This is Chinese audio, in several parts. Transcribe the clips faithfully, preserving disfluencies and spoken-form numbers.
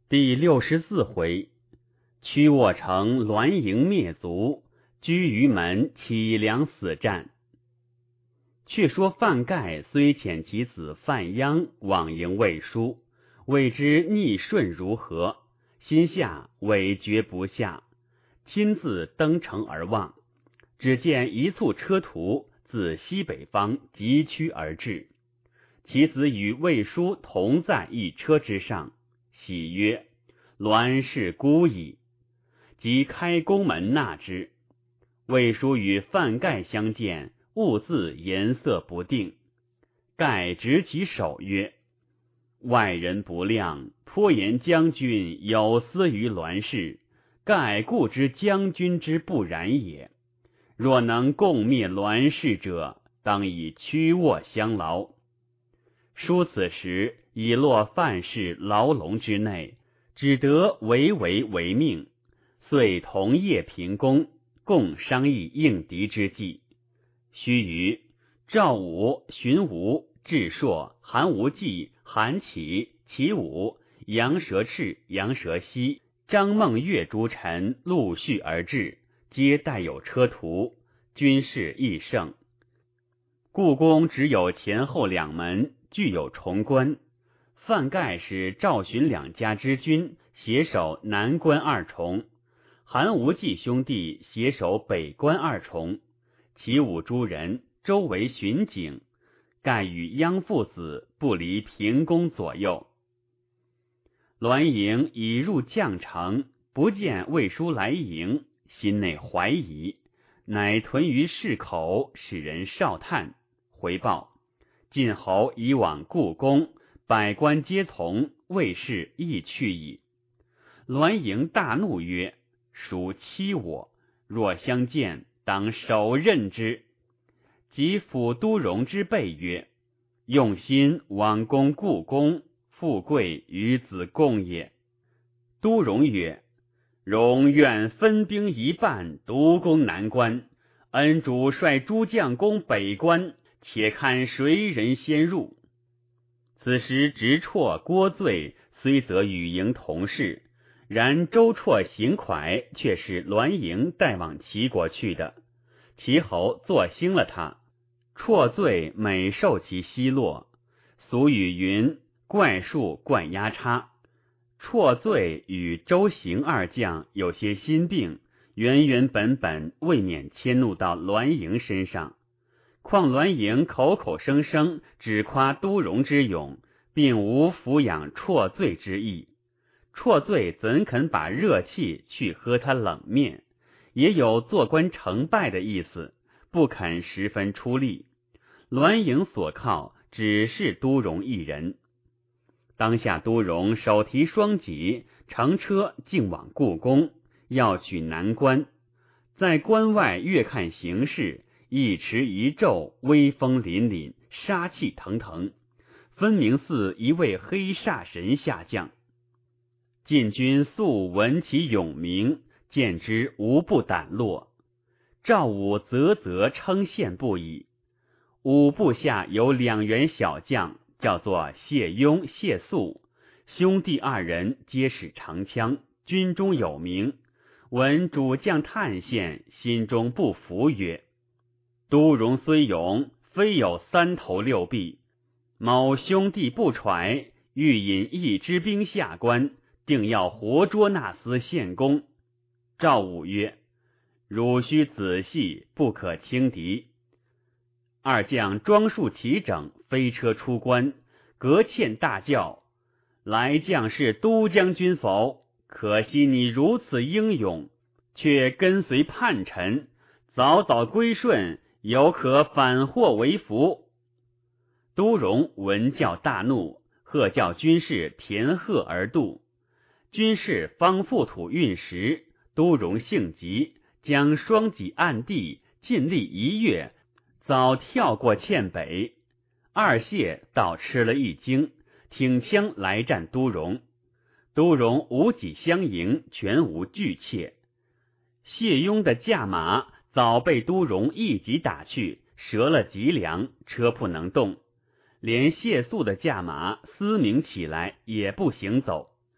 第六十四回，屈沃城栾营灭族，居于门起梁死战。却说范盖虽遣其子范鞅往迎魏书，未知逆顺如何，心下委决不下，亲自登城而望，只见一簇车徒自西北方急趋而至，其子与魏书同在一车之上，喜曰：栾氏孤矣。即开宫门纳之。魏书与范盖相见，兀自颜色不定。盖执其手曰：外人不量，颇言将军有私于栾氏，盖固知将军之不然也。若能共灭栾氏者，当以屈沃相劳。书此时已落范氏牢笼之内，只得围围为命，遂同夜平公，共商议应敌之计。须臾，赵武、荀吴、智硕、韩无忌、韩起、齐武、杨蛇赤、杨蛇西、张孟月诸臣陆续而至，皆带有车徒，军势亦盛。故宫只有前后两门，具有重关。范盖使赵荀两家之军携守南关二重，韩无忌兄弟携守北关二重，齐武诸人周围巡警，盖与鞅父子不离平宫左右。栾营已入绛城，不见魏书来迎，心内怀疑，乃屯于市口，使人哨探，回报晋侯已往故宫，百官皆从，魏氏亦去矣。栾营大怒曰：孰欺我？若相见，当手刃之。即抚都荣之背曰：用心往攻故宫，富贵与子共也。都荣曰：荣愿分兵一半，独攻南关，恩主率诸将攻北关，且看谁人先入。此时直绰、郭醉虽则与营同事，然周绰行蒯却是栾营带往齐国去的，齐侯坐兴了他，绰醉每受其奚落。俗语云：怪树冠压叉。绰醉与周行二将有些心病，原原本本未免迁怒到栾营身上。况栾营口口声声只夸都荣之勇，并无抚养绰醉之意，绰醉怎肯把热气去喝他冷面，也有做官成败的意思，不肯十分出力。栾营所靠只是都荣一人。当下都荣手提双戟，乘车径往故宫，要取南关。在关外越看形势，一驰一骤，威风凛凛，杀气腾腾，分明似一位黑煞神下降。晋军素闻其勇名，见之无不胆落。赵武啧啧称羡不已。武部下有两员小将，叫做谢雍、谢肃，兄弟二人皆使长枪，军中有名。闻主将探险，心中不服，曰：都荣虽勇，非有三头六臂，某兄弟不揣，欲引一支兵下关，定要活捉那厮献公。赵武曰：汝须仔细，不可轻敌。二将装束齐整，飞车出关，隔欠大叫：来将是都将军否？可惜你如此英勇，却跟随叛臣，早早归顺，有可反祸为福。都荣闻教大怒，喝叫军士填鹤而渡。军士方覆土运石，都荣性急，将双戟按地，尽力一跃，早跳过堑北。二谢倒吃了一惊，挺枪来战都荣。都荣五戟相迎，全无惧怯。谢雍的驾马早被都荣一戟打去，折了脊梁，车不能动。连谢肃的驾马嘶鸣起来，也不行走。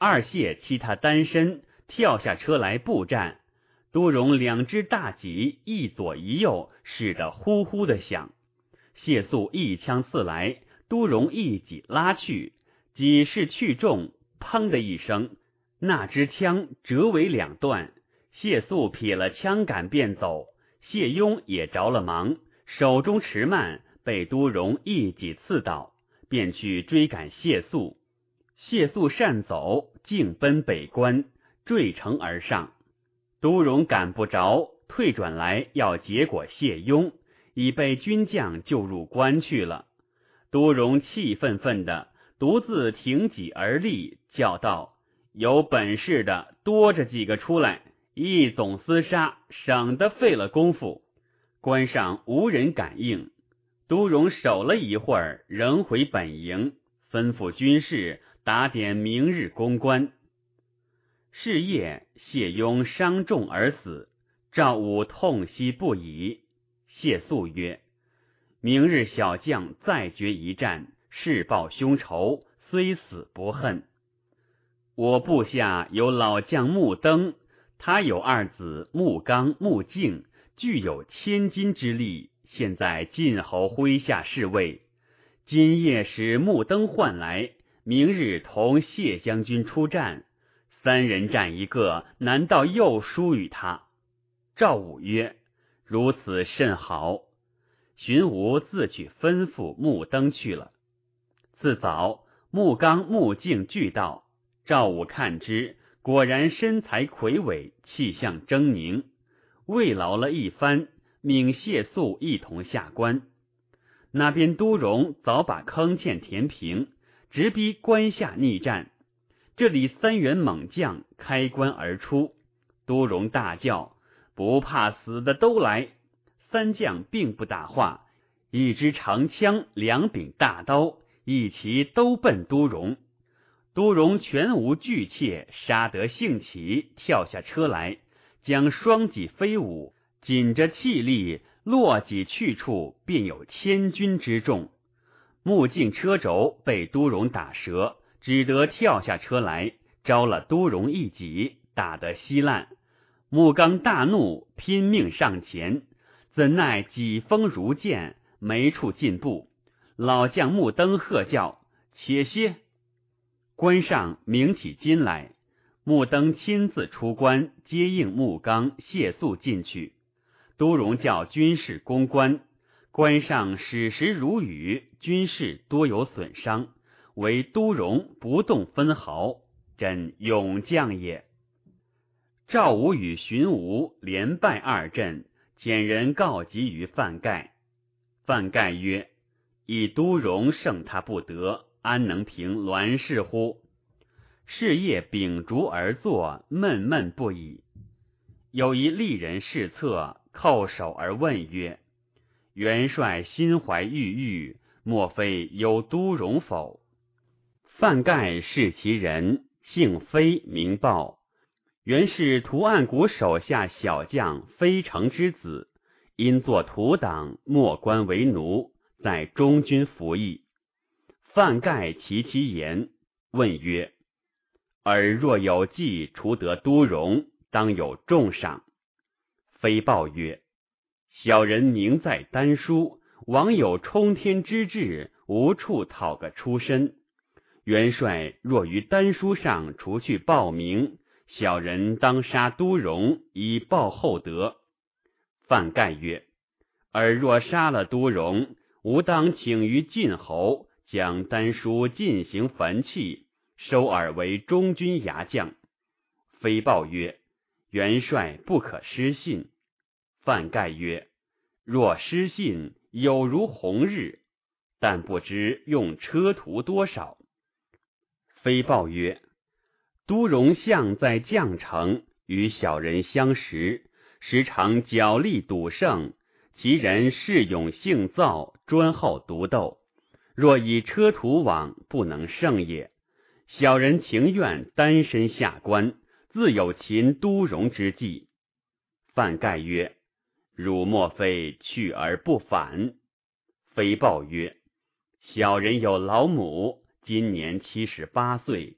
二谢欺他单身，跳下车来步战。都荣两只大戟一左一右，使得呼呼的响。谢素一枪刺来，都荣一戟拉去，戟势去中，砰的一声，那支枪折为两段。谢素撇了枪杆便走，谢雍也着了忙，手中持慢，被都荣一戟刺倒，便去追赶谢素。谢素擅走，径奔北关，坠城而上。都荣赶不着，退转来要结果谢雍，已被军将救入关去了。都荣气愤愤的，独自挺戟而立，叫道：有本事的多着几个出来，一总厮杀，省得费了功夫。关上无人敢应。都荣守了一会儿，仍回本营，吩咐军士打点明日攻关。是夜，谢雍伤重而死，赵武痛惜不已。谢素曰：明日小将再决一战，誓报凶仇，虽死不恨。我部下有老将穆登，他有二子穆刚、穆敬，具有千金之力，现在晋侯麾下侍卫。今夜使穆登唤来，明日同谢将军出战，三人战一个，难道又输与他？赵武曰：如此甚好。荀吴自去吩咐穆登去了。次早，穆刚、穆敬俱到，赵武看之，果然身材魁伟，气象狰狞。慰劳了一番，命谢素一同下关。那边都荣早把坑堑填平，直逼关下逆战。这里三员猛将开关而出，都荣大叫：不怕死的都来！三将并不打话，一支长枪，两柄大刀，一齐都奔都荣。都荣全无惧怯，杀得兴起，跳下车来，将双戟飞舞，紧着气力，落戟去处，便有千钧之重。穆敬车轴被都荣打折，只得跳下车来，招了都荣一戟，打得稀烂。穆刚大怒，拼命上前，怎奈戟锋如剑，没处进步。老将穆登喝叫：且歇！关上鸣起金来，穆登亲自出关，接应穆刚、谢素进去。都荣叫军士攻关，关上矢石如雨，军士多有损伤，唯都荣不动分毫，真勇将也。赵武与荀吴连败二阵，遣人告急于范盖。范盖曰：以都荣胜他不得，安能平栾氏乎？是夜秉烛而坐，闷闷不已。有一丽人侍侧，叩首而问曰：元帅心怀郁郁，莫非有都荣否？范盖是其人，姓非名豹，原是图案谷手下小将非城之子，因作土党，莫官为奴，在中军服役。范盖其其言，问曰：尔若有计除得都荣，当有重赏。非报曰：小人名在丹书，枉有冲天之志，无处讨个出身。元帅若于丹书上除去报名，小人当杀都荣，以报厚德。范盖曰：尔若杀了都荣，吾当请于晋侯，将丹书进行焚弃，收尔为中军牙将。非报曰：元帅不可失信。范盖曰：若失信，有如红日，但不知用车途多少。非报曰：都荣相在绛城，与小人相识，时常角力赌胜，其人恃勇性躁，专好独斗，若以车途往，不能胜也。小人情愿单身下关，自有擒都荣之计。范盖曰：汝莫非去而不返？非报曰：小人有老母，今年七十八岁，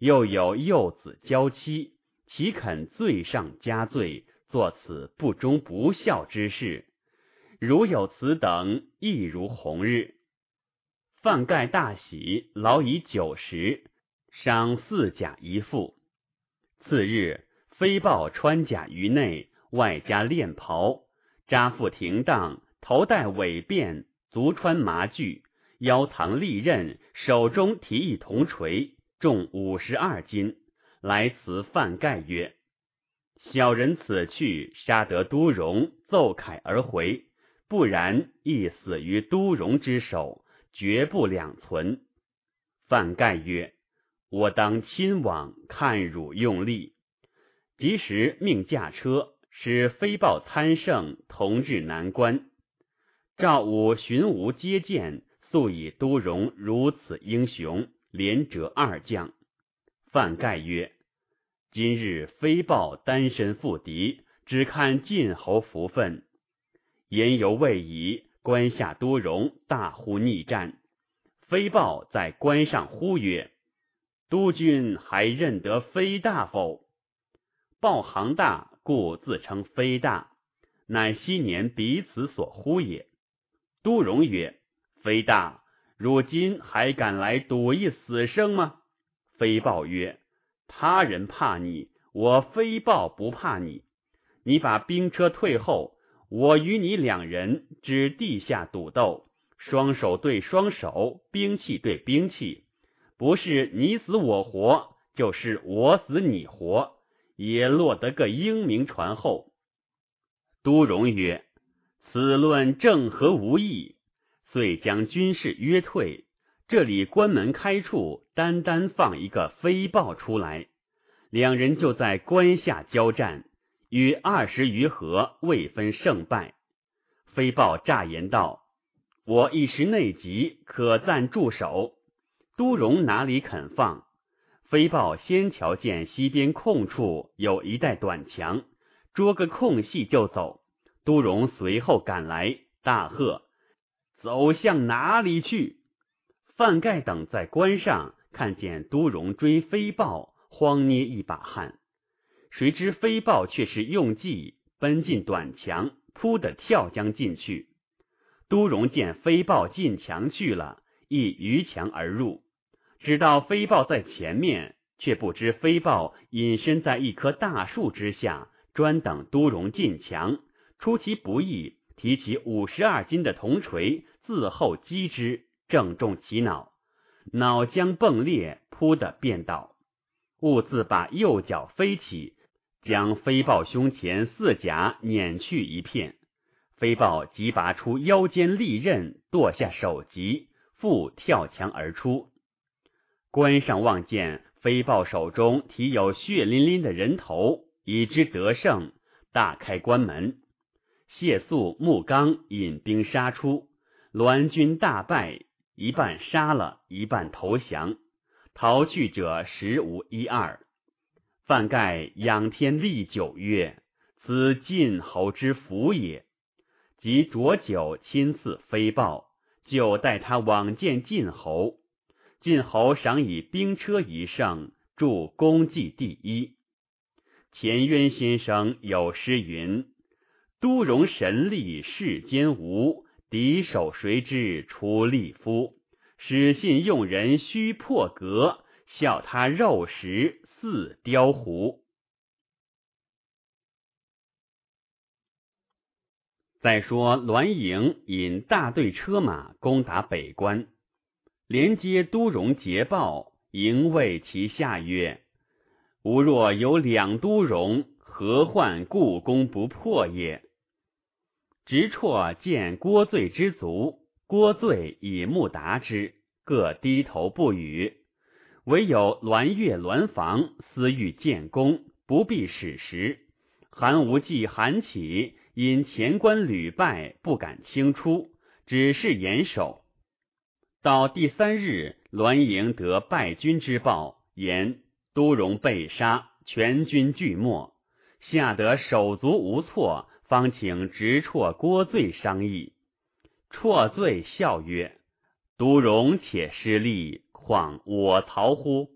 又有幼子娇妻，岂肯罪上加罪，作此不忠不孝之事？如有此等，亦如红日。范盖大喜，劳以九十，赏四甲一副。次日，飞豹穿甲于内，外加链袍，扎腹停当，头戴尾辫，足穿麻具，腰藏利刃，手中提一铜锤，重五十二斤，来辞范盖曰：小人此去，杀得都荣，奏凯而回，不然亦死于都荣之手，绝不两存。范盖曰：我当亲往，看汝用力。及时命驾车，使飞豹参圣，同至南关。赵武、荀吴接见，素以都荣如此英雄，连折二将。范盖曰：今日飞豹单身赴敌，只看晋侯福分。言犹未已，关下都荣大呼逆战。飞豹在关上呼曰：都君还认得飞大否？豹行大，故自称飞大，乃昔年彼此所呼也。都荣曰：飞大，如今还敢来赌一死生吗？飞豹曰：他人怕你，我飞豹不怕你。你把兵车退后，我与你两人至地下赌斗，双手对双手，兵器对兵器，不是你死我活，就是我死你活，也落得个英名传后。都荣曰：此论正合无异，遂将军士约退。这里关门开处，单单放一个飞豹出来，两人就在关下交战，约二十余合，未分胜败。飞豹诈言道：我一时内急，可暂驻守。都荣哪里肯放？飞豹先瞧见西边空处有一带短墙，捉个空隙就走。都荣随后赶来，大喝：走向哪里去？范盖等在关上看见都荣追飞豹，慌捏一把汗。谁知飞豹却是用计，奔进短墙，扑的跳将进去。都荣见飞豹进墙去了，亦逾墙而入，只道飞豹在前面，却不知飞豹隐身在一棵大树之下，专等都荣进墙，出其不意，提起五十二斤的铜锤，自后击之，正中其脑，脑浆迸裂，扑的便倒。兀自把右脚飞起，将飞豹胸前四甲碾去一片。飞豹即拔出腰间利刃，剁下首级，复跳墙而出。关上望见飞豹手中提有血淋淋的人头，已知得胜，大开关门。谢肃、穆刚引兵杀出，栾军大败，一半杀了，一半投降，逃去者十无一二。范盖仰天立酒曰：此晋侯之福也。即浊酒亲赐飞豹，就待他往见晋侯。晋侯赏以兵车一乘，助功绩第一。钱渊先生有诗云：都荣神力世间无，敌手谁知出力夫。使信用人须破格，笑他肉食似雕狐。再说栾盈引大队车马攻打北关，连接都荣捷报，营谓其下曰：吾若有两都荣，何患故攻不破也？直绰见郭醉之卒，郭醉以目达之，各低头不语。唯有栾越、栾房私欲建功，不避史实。韩无忌、韩起因前关屡败，不敢轻出，只是严守。到第三日，栾盈得败军之报，言都荣被杀，全军俱没，吓得手足无措，方请直绰、郭醉商议。绰醉笑曰：都荣且失利，况我曹乎？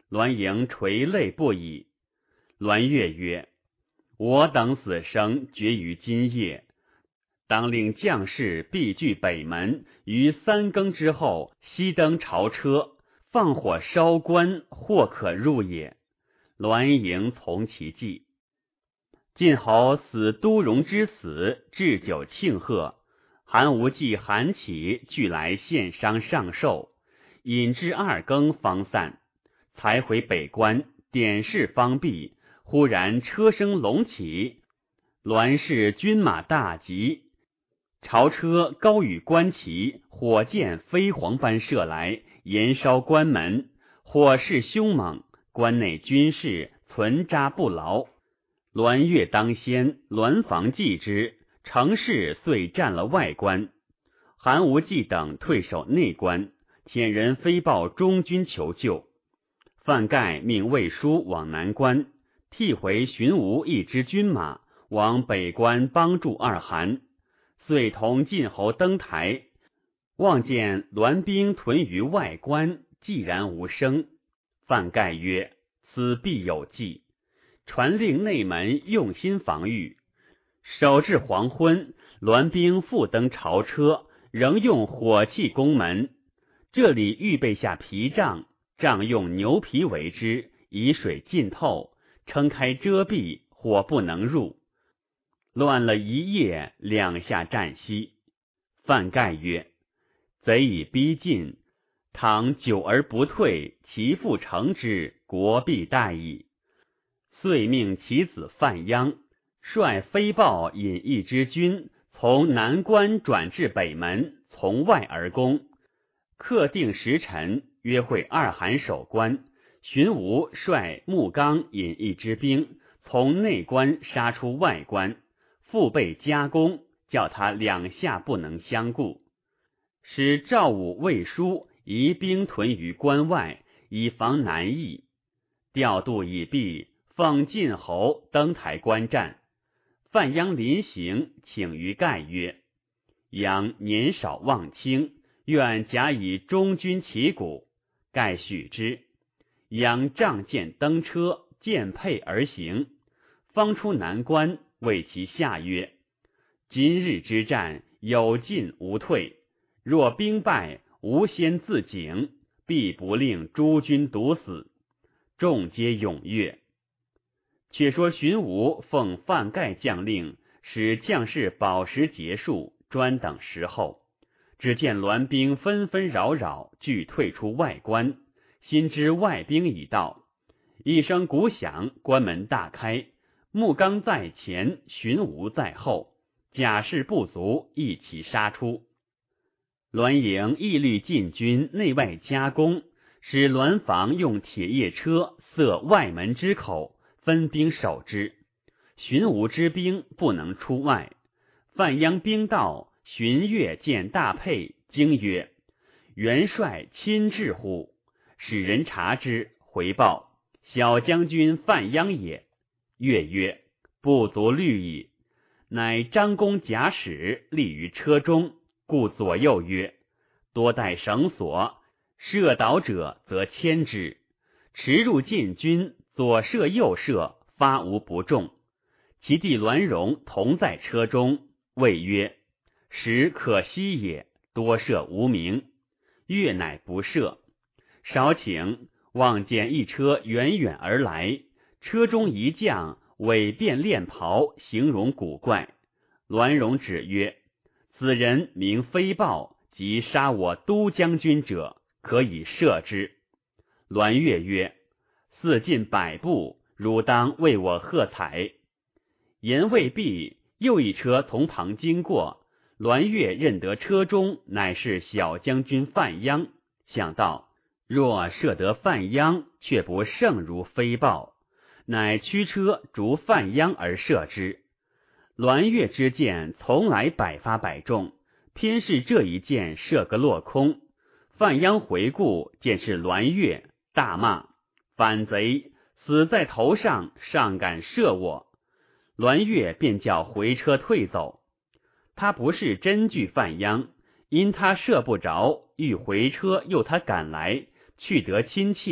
栾盈垂泪不已。栾越曰：我等死生决于今夜，当令将士必据北门，于三更之后熄灯朝车，放火烧关，或可入也。栾盈从其计。晋侯死都荣之死，置酒庆贺，韩无忌、韩起俱来献觞上寿，饮至二更方散。才回北关，点视方毕，忽然车声隆起，栾氏军马大急，朝车高与关旗，火箭飞蝗般射来，延烧关门，火势凶猛，关内军士存扎不牢。栾越当先，栾房继之，乘势遂占了外关。韩无忌等退守内关，遣人飞报中军求救。范盖命魏书往南关，替回荀吴一支军马，往北关帮助二韩。遂同晋侯登台，望见栾兵屯于外关，寂然无声。范盖曰：此必有计。传令内门用心防御。守至黄昏，栾兵复登朝车，仍用火器攻门。这里预备下皮帐，帐用牛皮为之，以水浸透，撑开遮蔽，火不能入。乱了一夜，两下战息。范盖曰：贼已逼近，倘久而不退，其复乘之，国必殆矣。遂命其子范鞅率飞豹引一支军，从南关转至北门，从外而攻。克定时辰，约会二韩守关。荀吴率穆刚引一支兵，从内关杀出外关，腹背夹攻，叫他两下不能相顾。使赵武、魏书移兵屯于关外，以防南邑。调度已毕，奉晋侯登台观战。范鞅临行，请于盖曰：鞅年少望轻，愿假以中军旗鼓。盖许之。鞅仗剑登车，剑辔而行。方出南关，谓其下曰：今日之战，有进无退，若兵败，吾先自警，必不令诸军独死。众皆踊跃。却说荀吴奉范盖将令，使将士饱食结束，专等时候。只见栾兵纷纷扰扰，俱退出外关，心知外兵已到。一声鼓响，关门大开，穆刚在前，荀吴在后，甲士不足，一起杀出。栾盈亦虑晋军内外夹攻，使栾房用铁叶车塞外门之口，分兵守之。荀吴之兵不能出外。范鞅兵到，荀悦见大沛，惊曰：元帅亲至乎？使人察之，回报小将军范鞅也。悦曰：不足虑矣。乃张弓甲矢，立于车中，故左右曰：多带绳索，射倒者则牵之。驰入晋军，左射右射，发无不中。其弟栾荣同在车中，谓曰：时可惜也，多射无名。悦乃不射。少顷，望见一车远远而来，车中一将伪变练袍，形容古怪。栾荣指曰：此人名飞豹，即杀我都将军者，可以射之。栾越曰：似近百步，汝当为我喝彩。言未毕，又一车从旁经过，栾越认得车中乃是小将军范鞅，想到若射得范鞅，却不胜如飞豹，乃驱车逐范鞅而射之。栾越之箭从来百发百中，偏是这一箭射个落空。范鞅回顾，见是栾越，大骂：反贼，死在头上，尚敢射我！栾越便叫回车退走。他不是真惧范鞅，因他射不着，欲回车诱他赶来，去得亲切，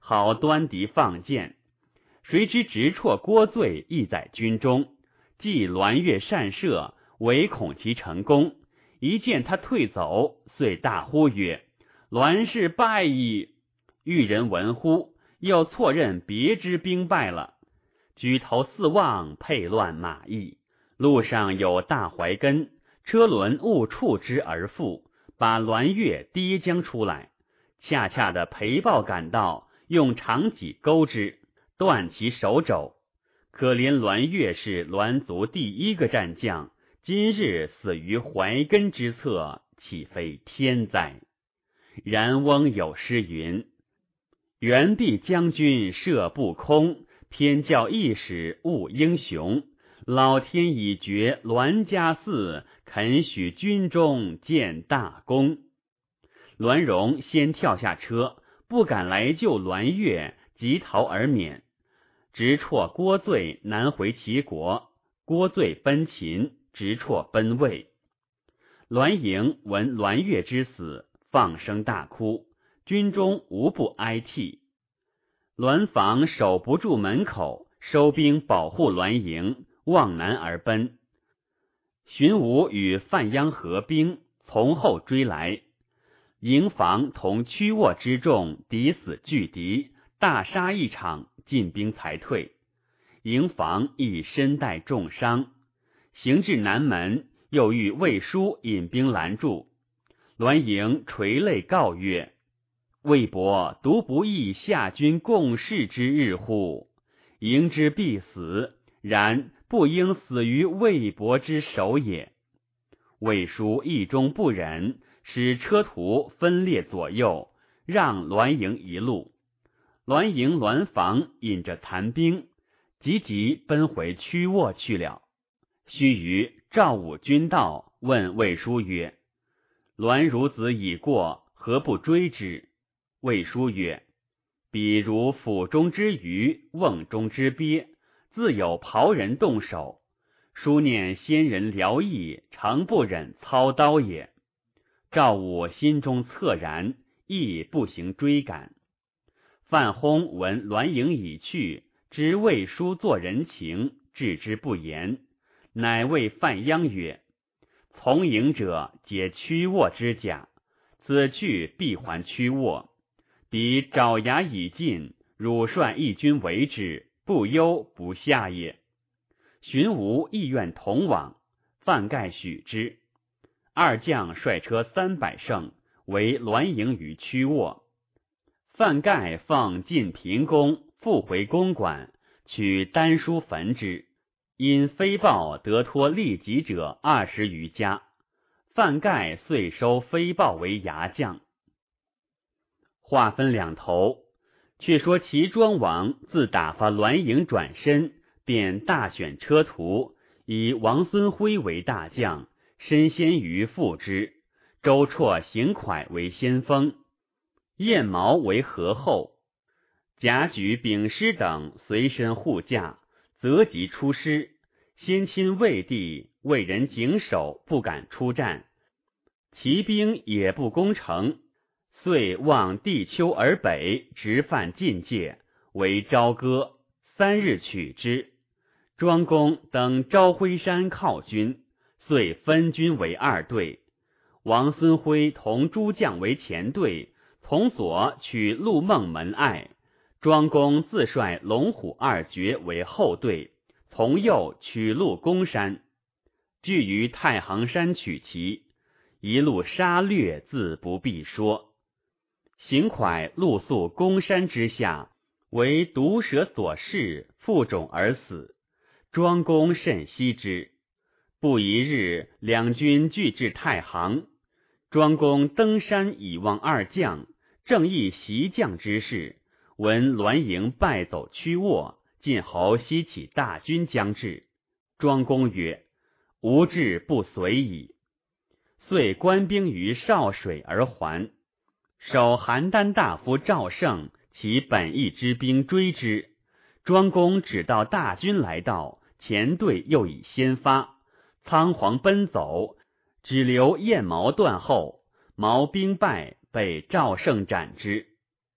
好端敌放箭。谁知直绰郭醉亦在军中，既栾越善射，唯恐其成功，一见他退走，遂大呼曰：栾氏败矣！遇人闻呼，又错认别之兵败了，举头四望，配乱马邑。路上有大槐根，车轮误触之而覆，把栾越跌将出来。恰恰的裴豹赶到，用长戟钩之，断其手肘。可怜栾越是栾族第一个战将，今日死于槐根之侧，岂非天灾？然翁有诗云：元弼将军射不空，偏教一使误英雄。老天已决栾家嗣，肯许军中建大功。栾荣先跳下车，不敢来救栾越，急逃而免。直绰郭醉南回齐国，郭醉奔秦，直绰奔魏。栾盈闻栾越之死，放声大哭，军中无不哀涕。栾房守不住门口，收兵保护栾盈，望南而奔。荀武与范鞅合兵，从后追来。营房同曲沃之众敌死拒敌，大杀一场，进兵才退。营房亦身带重伤，行至南门，又遇魏书引兵拦住。栾盈垂泪告曰：魏伯独不忆下军共事之日乎？营之必死，然不应死于魏伯之手也。魏书意中不忍，使车徒分列左右，让栾盈一路。栾盈、栾房引着残兵，急急奔回曲沃去了。须臾，赵武军到，问魏书曰：栾孺子已过，何不追之？魏书曰：彼如府中之鱼，瓮中之鳖，自有袍人动手。书念先人辽义，诚不忍操刀也。赵武心中恻然，亦不行追赶。范轰闻栾盈已去，知魏书作人情，置之不言，乃谓范鞅曰：从营者皆曲沃之甲，此去必还曲沃。彼爪牙已尽，汝率一军为之，不忧不下也。荀吴亦愿同往，范盖许之。二将率车三百乘，为栾盈于曲沃。范盖奉晋平公，复回公馆，取丹书焚之。因飞豹得脱利己者二十余家，范盖遂收飞豹为牙将。话分两头，却说齐庄王自打发栾盈转身，便大选车徒，以王孙辉为大将，申先瑜副之，周绰、邢蒯为先锋，燕毛为合后，贾举、丙师等随身护驾，择吉出师。先亲魏帝，魏人谨守，不敢出战，骑兵也不攻城，遂望地丘而北，直犯晋界，为朝歌，三日取之。庄公登昭辉山犒军，遂分军为二队。王孙辉同诸将为前队，从左取陆孟门隘，庄公自率龙虎二绝为后队，从右取路攻山，据于太行山取其，一路杀掠，自不必说。邢蒯露宿攻山之下，为毒蛇所噬，负肿而死。庄公甚惜之。不一日，两军俱至太行。庄公登山以望二将，正议袭将之事，闻栾盈败走曲沃，晋侯西起大军将至。庄公曰：吾志不随矣。遂官兵于少水而还。守邯郸大夫赵胜其本义之兵追之。庄公只道大军来到，前队又已先发，仓皇奔走，只留燕毛断后，毛兵败，被赵胜斩之。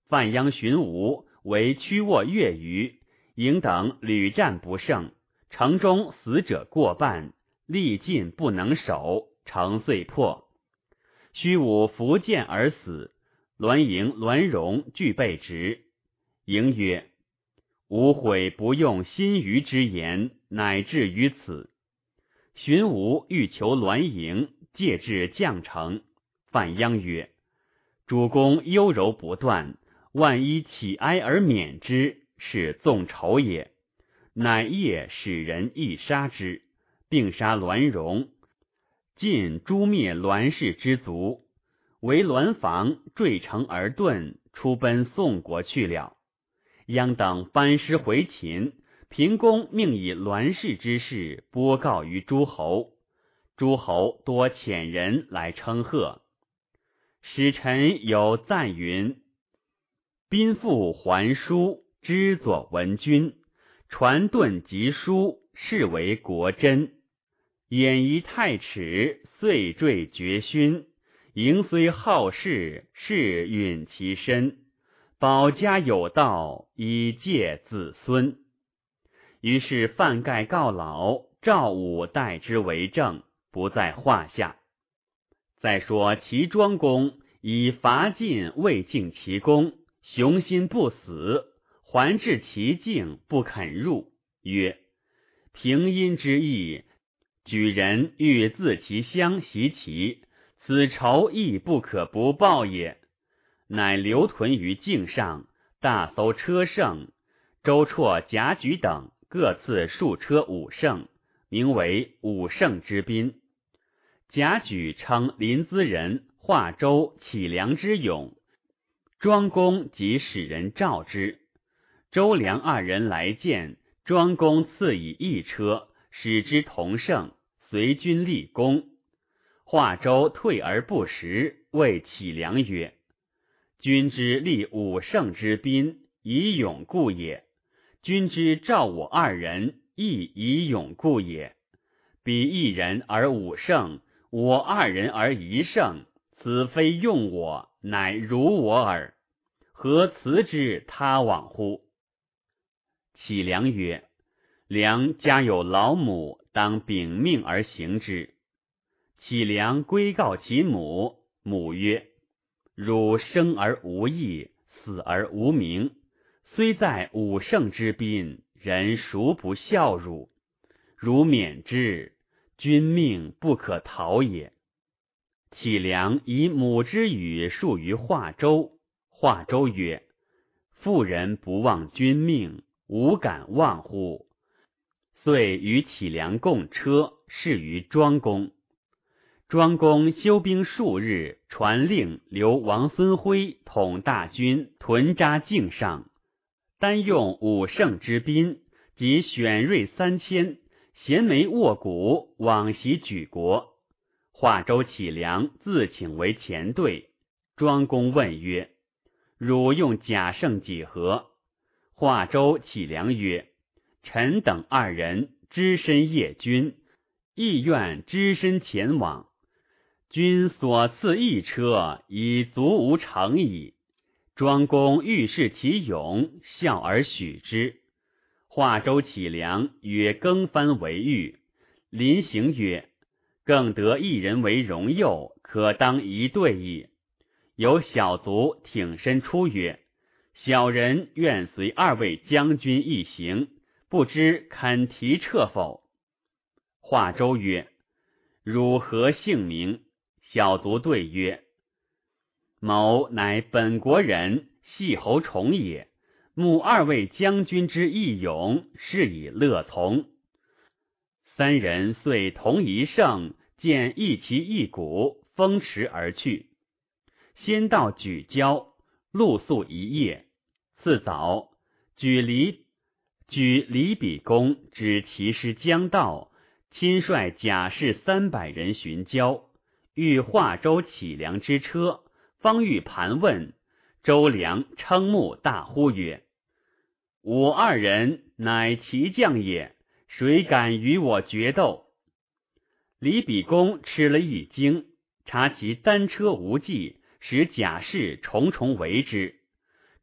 范鞅荀吴为屈沃越余，营等屡战不胜，城中死者过半，力尽不能守，城遂破。虚武伏剑而死，栾盈、栾荣俱被执。盈曰：吾悔不用心余之言，乃至于此。荀吴欲求栾盈，借至绛城。范鞅曰：主公优柔不断，万一起哀而免之，是纵仇也。乃夜使人缢杀之，并杀栾荣，尽诛灭栾氏之族。为栾房坠城而遁，出奔宋国去了。鞅等班师回秦，平公命以栾氏之事播告于诸侯，诸侯多遣人来称贺。使臣有赞云：宾父还书，知左闻君，传顿疾书，是为国珍。偃夷太尺，岁坠绝勋。盈虽好事，是允其身。保家有道，以戒子孙。于是范盖告老，赵武代之为政，不在话下。再说齐庄公以伐晋未尽其功，雄心不死，还至其境不肯入，曰：平阴之役，举人欲自其乡袭齐，此仇亦不可不报也。乃留屯于境上，大搜车乘，周绰、贾举等各赐数车五乘，名为五乘之宾。贾举称临淄人华州乞粮之勇，庄公即使人召之。周梁二人来见，庄公赐以一车，使之同乘，随军立功。华州退而不食，谓乞粮曰：君之立五乘之宾，以勇故也。君之召我二人，亦以勇故也。彼一人而五乘，我二人而一乘，此非用我，乃辱我耳。何辞之他往乎？乞粮曰：良家有老母，当秉命而行之。乞粮归告其母，母曰：汝生而无义，死而无名，虽在五乘之宾，人孰不孝汝？汝免之，君命不可逃也。乞粮以母之语述于华州，华州曰：妇人不忘君命，吾敢忘乎？遂与乞粮共车，事于庄公。庄公休兵数日，传令留王孙辉统大军屯扎境上，单用五乘之宾，及选锐三千，衔枚握鼓，往袭举国。华州乞粮自请为前队。庄公问曰：汝用甲乘几何？华州乞粮曰：臣等二人只身业君，亦愿只身前往。君所赐一车，已足无成矣。庄公欲视其勇，笑而许之。华州乞粮曰更番为御。临行曰：更得一人为荣右，可当一队矣。有小卒挺身出曰：小人愿随二位将军一行，不知肯提掣否？华州曰：汝何姓名？小卒对曰：某乃本国人，系侯宠也。慕二位将军之义勇，是以乐从。三人遂同一乘，见一旗一鼓，风驰而去。先到莒郊，露宿一夜。次早，举离举李比公知骑师将到，亲率甲士三百人寻交，遇华州乞粮之车，方欲盘问，周良瞠目大呼曰：吾二人乃骑将也，谁敢与我决斗？李比公吃了一惊，察其单车无计，使甲士重重围之。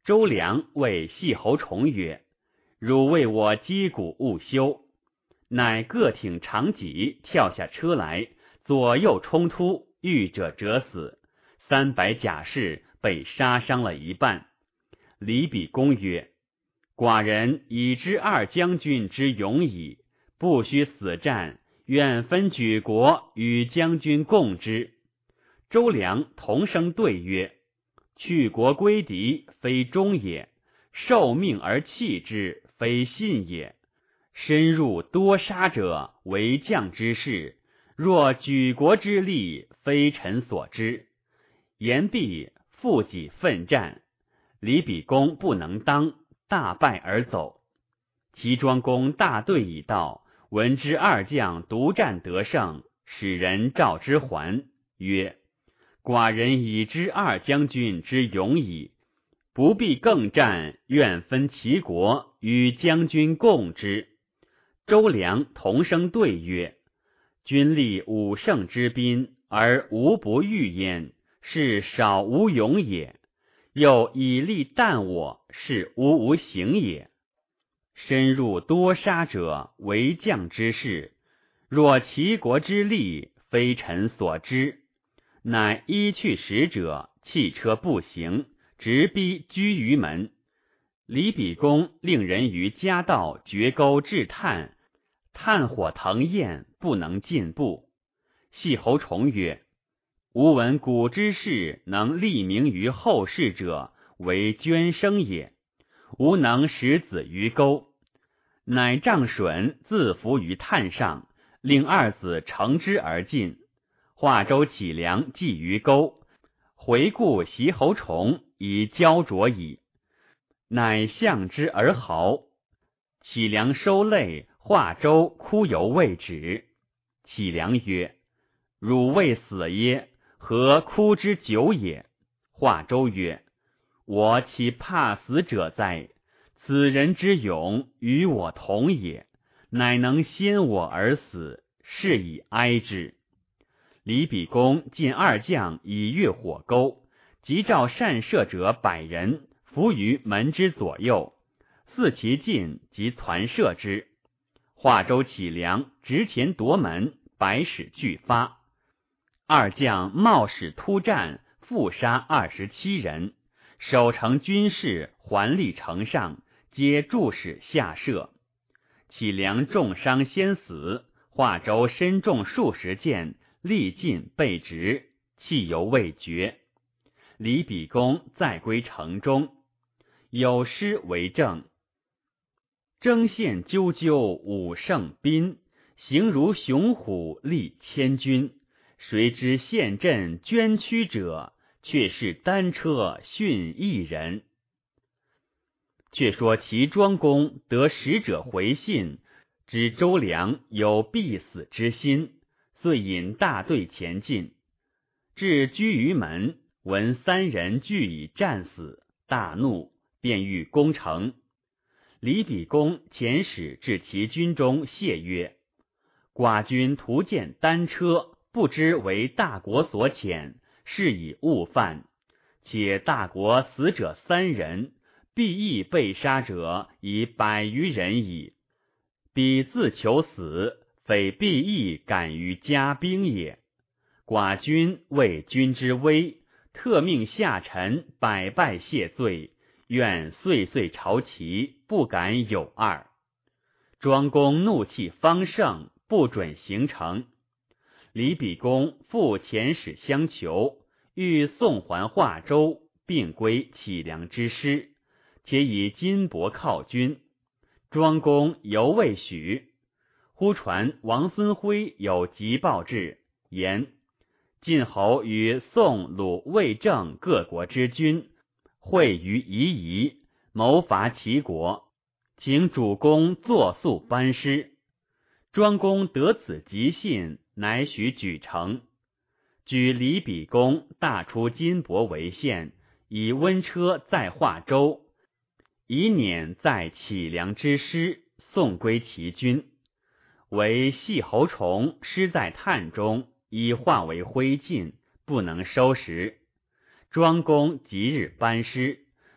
周良谓细侯崇曰：汝为我击鼓勿休。乃各挺长戟，跳下车来，左右冲突，遇者折死，三百甲士被杀伤了一半。李比公曰：寡人已知二将军之勇矣，不须死战，愿分举国与将军共之。周良同声对曰：去国归敌，非忠也；受命而弃之，非信也。深入多杀者，为将之事；若举国之力，非臣所知。言毕，负戟奋战。李比公不能当，大败而走。齐庄公大队已到，闻之二将独战得胜，使人召之还，曰：寡人已知二将军之勇矣，不必更战，愿分齐国与将军共之。周良同声对曰：君立五胜之宾，而无不遇焉，是少无勇也；又以力啖我，是无无形也。深入多杀者，为将之事；若齐国之力，非臣所知。乃依去使者，弃车步行，直逼居于门。李比公令人于夹道掘沟置炭，炭火腾焰，不能进步。细侯崇曰：吾闻古之士能立名于后世者，为捐生也。吾能使子于沟，乃杖笋自伏于炭上，令二子乘之而进。华州杞梁寄于沟，回顾袭侯崇，以焦灼矣。乃向之而嚎。杞梁收泪，华州哭犹未止。杞梁曰：汝未死耶？何哭之久也？华州曰：我岂怕死者哉？此人之勇，与我同也，乃能先我而死，是以哀之。李比公进二将以越火沟，即召善射者百人，伏于门之左右，似其进，即攒射之。华州杞梁执前夺门，百矢俱发。二将冒矢突战，复杀二十七人，守城军士环立城上，皆助使下射。杞梁重伤先死，华州身中数十箭，力尽被执，气犹未绝。李比公再归城中，有诗为证：征献赳赳武胜宾，形如雄虎立千军。谁知陷阵捐躯者，却是单车殉一人。却说齐庄公得使者回信，知周良有必死之心，遂引大队前进。至居于门，闻三人俱已战死，大怒，便欲攻城。李比公遣使至其军中谢曰：寡君图见单车，不知为大国所遣，是以误犯。且大国死者三人，必亦被杀者已百余人矣。彼自求死，非必亦敢于加兵也。寡君为君之威，特命下臣百拜谢罪，愿岁岁朝齐，不敢有二。庄公怒气方盛，不准行程。李比公复遣使相求，欲送还华州，并归杞梁之师，且以金帛犒军。庄公犹未许。忽传王孙辉有急报至，言晋侯与宋、鲁、魏、郑各国之君会于夷夷，谋伐齐国，请主公作速班师。庄公得此急信，乃许举城。举李比公大出金帛为献，以温车载华州，以辇在杞梁之师，送归齐军。为细侯崇失在炭中，已化为灰烬，不能收拾。庄公即日班师，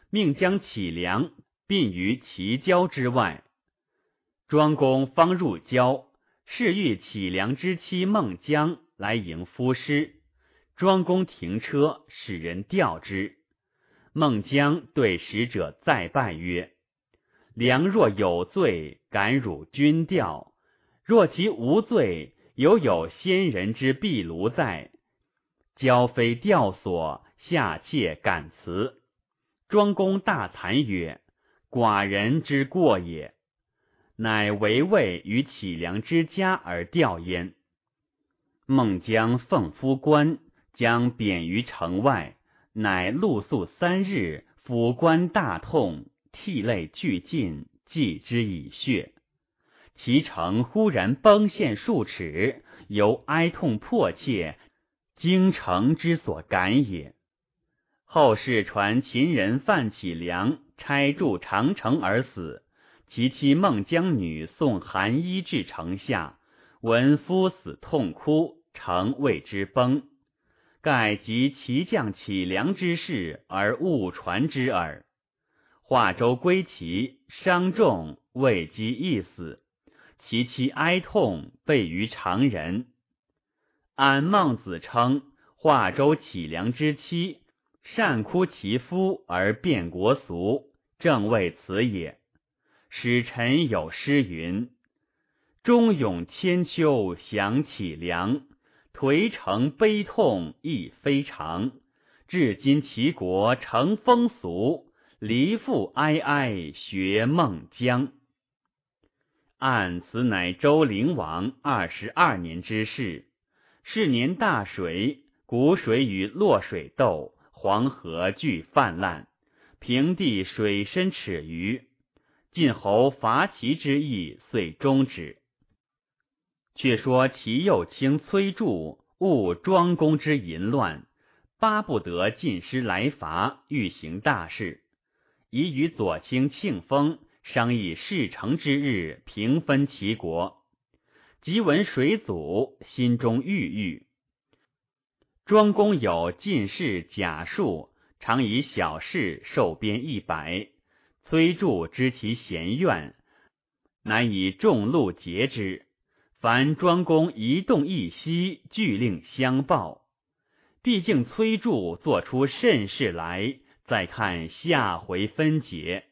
命将启梁并于其郊之外。庄公方入郊，是欲启梁之妻孟姜来迎夫师。庄公停车，使人吊之。孟姜对使者再拜曰：梁若有罪，敢辱君吊；若其无罪，犹有先人之壁炉在。交非吊所，下妾敢辞。庄公大惭曰：寡人之过也。乃围魏于启梁之家而吊焉。孟姜奉夫官，将贬于城外，乃露宿三日，府官大痛，涕泪俱尽，祭之以血。其城忽然崩陷数尺，由哀痛迫切，京城之所感也。后世传秦人范启梁拆筑长城而死，其妻孟姜女送寒衣至城下，闻夫死痛哭，城为之崩。盖及其将启梁之事而误传之耳。华州归齐，伤重，未及一死，其妻哀痛，备于常人。按孟子称华州启梁之妻善哭其夫而变国俗，正为此也。使臣有诗云：忠勇千秋享启梁，颓城悲痛亦非常。至今齐国成风俗，离父哀哀学孟姜。按此乃周灵王二十二年之事。是年大水，谷水与洛水斗，黄河俱泛滥，平地水深尺余。晋侯伐齐之意遂终止。却说齐右卿崔杼误庄公之淫乱，巴不得晋师来伐，欲行大事，宜与左卿庆丰商议事成之日，平分齐国。即闻水阻，心中郁郁。庄公有进士贾树，常以小事受鞭一百。崔杼知其贤怨，乃以众禄节之。凡庄公一动一息，俱令相报。毕竟崔杼做出甚事来，再看下回分解。